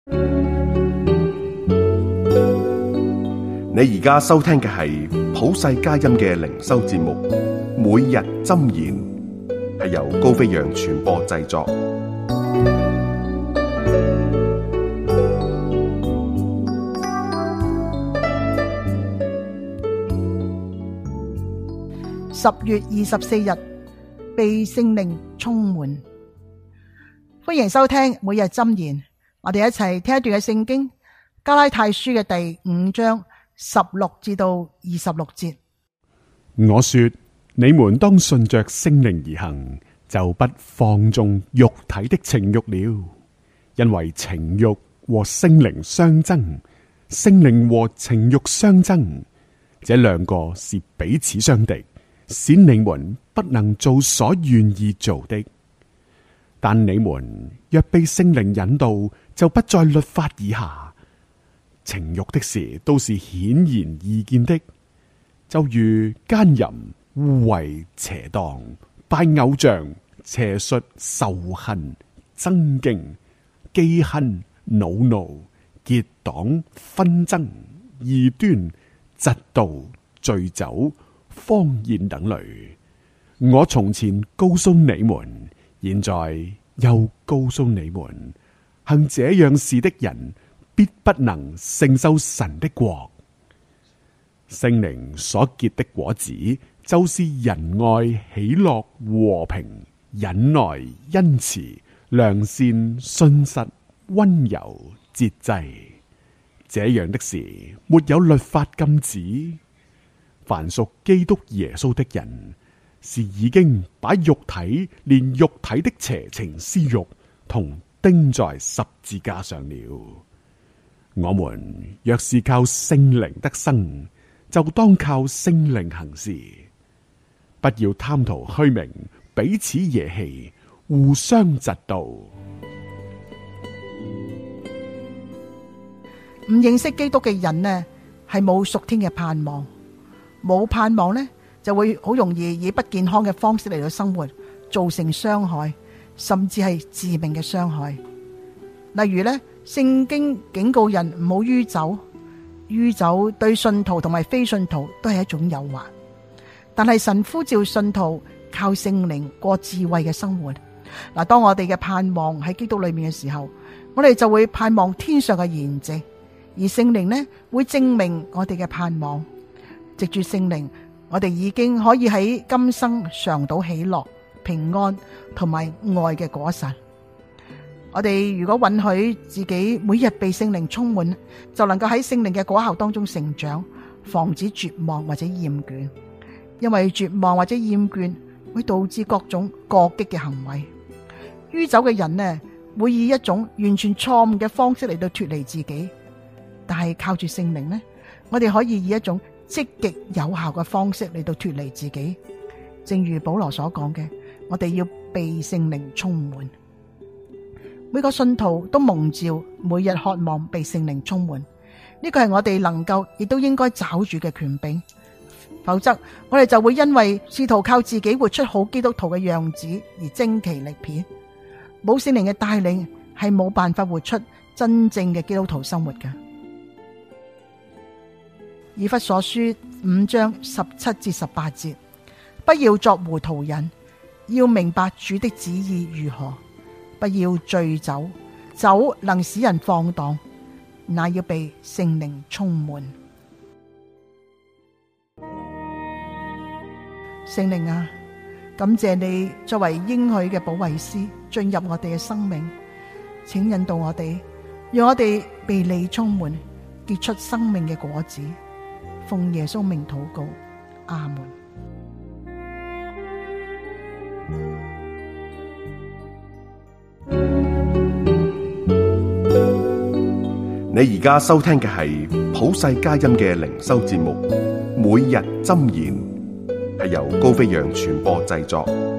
你而家收聽嘅係普世佳音嘅靈修節目，每日箴言，係由高飛揚傳播製作。 10月24日，被聖靈充滿。歡迎收聽每日箴言，我哋一齊聽一段嘅聖經，加拉太書嘅第5章16至到26節。 我說，你們當順着聖靈而行，就不放縱肉體的情慾了。因為情慾和聖靈相爭，聖靈和情慾相爭，這兩個是彼此相敵，使你們不能做所願意做的。但你們若被聖靈引導，就不在律法以下。情慾的事都是顯然易見的，就如奸淫、污穢、邪蕩、拜偶像、邪術、仇恨、爭競、忌恨、惱怒、結黨、紛爭、異端、嫉妒、醉酒、荒宴等類。我從前告訴你們，現在又告訴你們，行這樣事的人必不能承受神的國。聖靈所結的果子，就是仁愛、喜樂、和平、忍耐、恩慈、良善、信實、溫柔、節制。這樣的事沒有律法禁止。凡屬基督耶穌的人，是已經把肉體連肉體的邪情私慾同釘在十字架上了。我們若是靠聖靈得生，就當靠聖靈行事，不要貪圖虛名，彼此惹氣，互相嫉妒。 唔認識基督嘅人呢，係冇屬天嘅盼望，冇盼望呢，就會好容易以不健康嘅方式嚟到生活，造成傷害，甚至係致命嘅傷害。例如呢，聖經警告人唔好酗酒，酗酒對信徒同埋非信徒都係一種誘惑。但係神呼召信徒靠聖靈過智慧嘅生活。嗱，當我哋嘅盼望喺基督裏面嘅時候，我哋就會盼望天上嘅筵席，而聖靈呢會證明我哋嘅盼望。藉住聖靈，我哋已經可以喺今生嘗到喜樂、平安同埋愛嘅果實。我哋如果允許自己每日被聖靈充滿，就能夠喺聖靈嘅果效當中成長，防止絕望或者厭倦。因為絕望或者厭倦會導致各種過激嘅行為。酗酒嘅人呢，會以一種完全錯誤嘅方式嚟到脫離自己，但係靠住聖靈呢，我哋可以以一種積極有效嘅方式嚟到脫離自己。正如保羅所講嘅，我哋要被聖靈充滿。每個信徒都蒙召，每日渴望被聖靈充滿。呢個係我哋能夠亦都應該抓住嘅權柄，否則我哋就會因為試圖靠自己活出好基督徒嘅樣子而精疲力竭。冇聖靈嘅帶領，係冇辦法活出真正嘅基督徒生活嘅。以弗所書5章17至18節，不要作糊塗人，要明白主的旨意如何。不要醉酒，酒能使人放蕩，那要被聖靈充滿。聖靈啊，感謝你作為應許嘅保惠師進入我哋嘅生命，請引導我哋，讓我哋被你充滿，結出生命嘅果子。奉耶穌名禱告，阿門。 你而家收聽嘅係普世佳音嘅靈修節目，每日箴言，係由高飛揚傳播製作。